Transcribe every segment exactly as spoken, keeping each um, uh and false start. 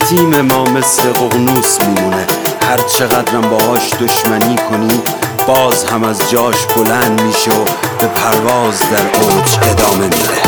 تیم ما مثل ققنوس میمونه، هر چقدرم باهاش دشمنی کنی باز هم از جاش بلند میشه و به پرواز در اوج ادامه میده.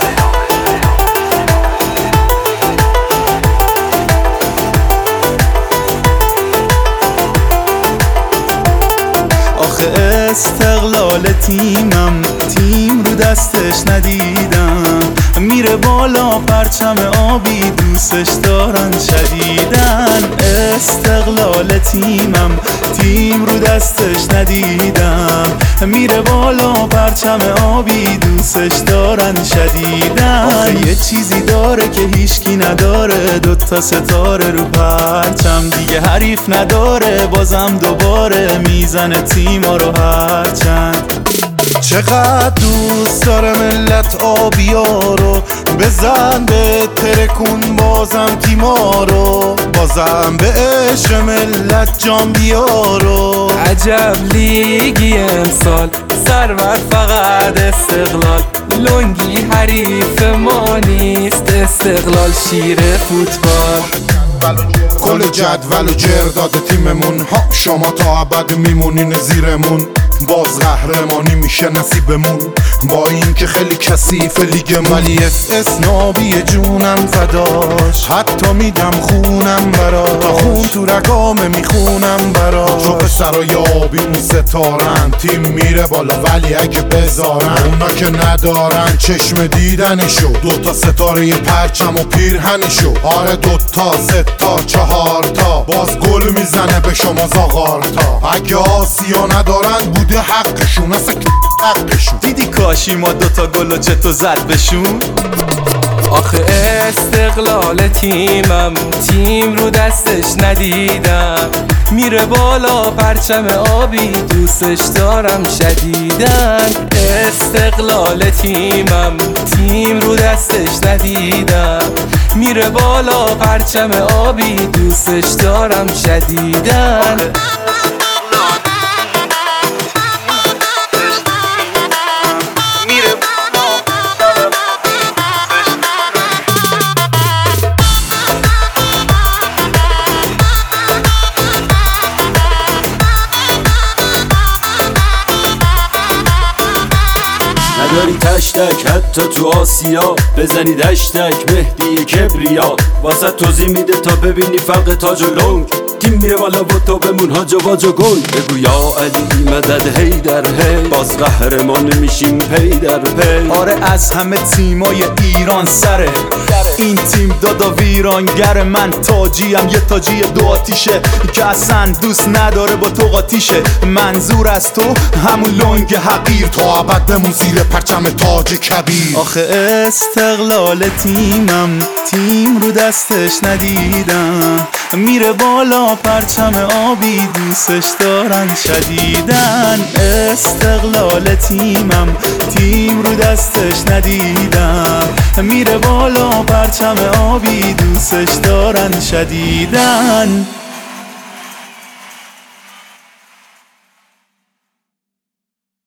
آخه استقلال تیمم، تیم رو دستش ندیدم، میره بالا پرچم آبی دوستش دارن شدیدن. استقلال تیمم، تیم رو دستش ندیدم، میره بالا پرچم آبی دوستش دارن شدیدن. آخه یه چیزی داره که هیچکی نداره، دوتا ستاره رو پرچم، دیگه حریف نداره، بازم دوباره میزنه تیما رو هرچند. چقدر دوست داره ملت آبیا رو، بزن به ترکون بازم تیما رو، بازم به عشق ملت جان بیارو. عجب لیگی امسال، سرور فقط استقلال، لنگی حریف ما نیست، استقلال شیر فوتبال. کل جدول و جرداد تیممون ها، شما تا ابد میمونین زیرمون، باز قهرمانی میشه نصیبمون. با این که خیلی کثیف لیگ، ولی اس اسنابی جونم فداش، حتی میدم خونم براش، تا خون تو رگامه میخونم براش. جو پسرای آبی ستارن، تیم میره بالا ولی اگه بذارن، اونا که ندارن چشم دیدنشو، دوتا ستاره پرچم و پیرهنشو. آره دوتا ستا چهار تا، باز گل میزنه به شما زاغارتا. اگه آسیا ندارن بوده حقشون، اصلا حقشون. دیدی کاشی ما دوتا گلو چطور زد بشون. آخه استقلال تیمم، تیم رو دستش ندیدم، میره بالا پرچم آبی دوستش دارم شدیدن. استقلال تیمم، تیم رو دستش ندیدم، میره بالا پرچم آبی دوستش دارم شدیدن. نداری تشتک حتی تو آسیا، بزنی دشتک مهدی کبریا، واسه توضیح میده تا ببینی فرق تاج و لنگ، تیم میره بالا و تو بمون هاج و واج و گنگ. بگو یا علی مدد هی در هی، باز قهرمان میشیم پی در پی. آره از همه تیمای ایران سره، این تیم دادا ویرانگر. من تاجیم، یه تاجی دو آتیشه که اصلا دوست نداره با تو قاطیشه. منظور از تو همون لنگ حقیر، تا ابد بمون زیر پرچم تاج کبیر. آخه استقلال تیمم، تیم رو دستش ندیدم، میره بالا پرچم آبی دوستش دارن شدیدن. استقلال تیمم، تیم رو دستش ندیدم، میره بالا پرچم آبی دوستش دارن شدیدن.